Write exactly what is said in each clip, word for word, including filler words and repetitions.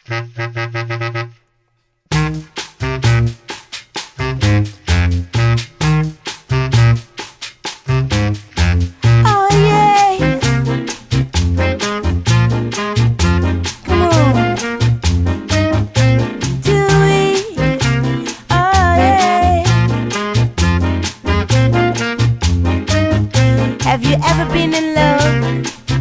Have you ever been in love?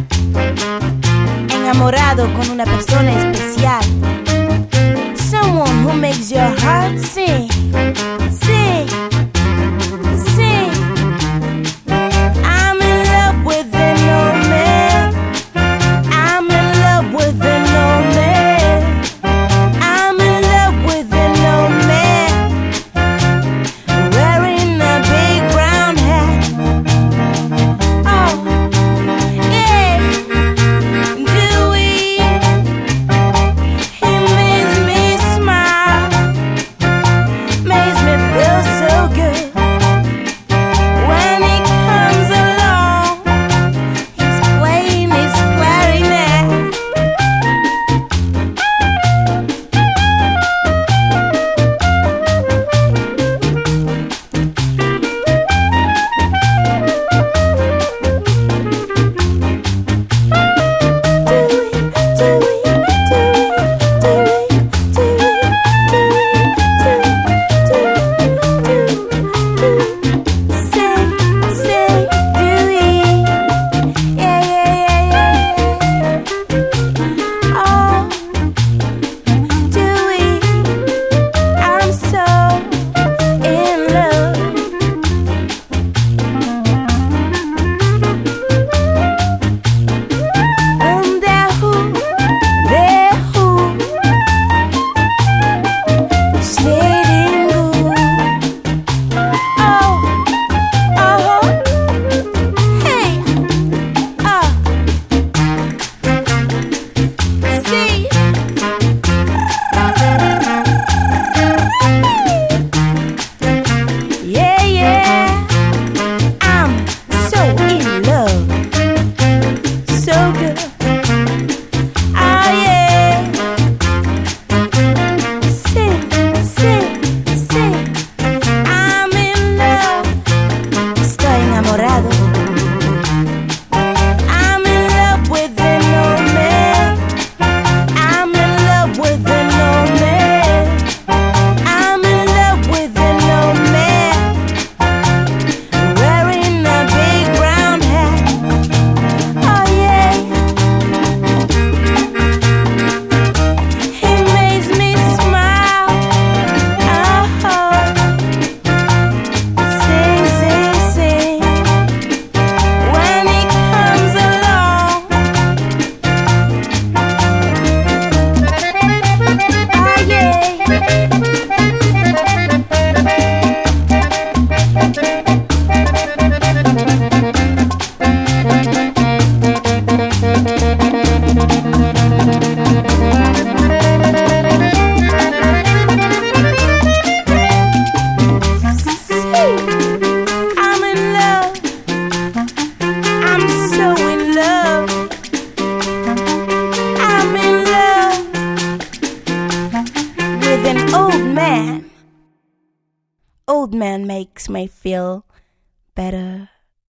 Enamorado con una persona especial. Someone who makes your heart sing, sing, sing. I'm in love with an old man. I'm in love with an old man. I'm in love with an old man wearing a big brown hat. Old man makes me feel better.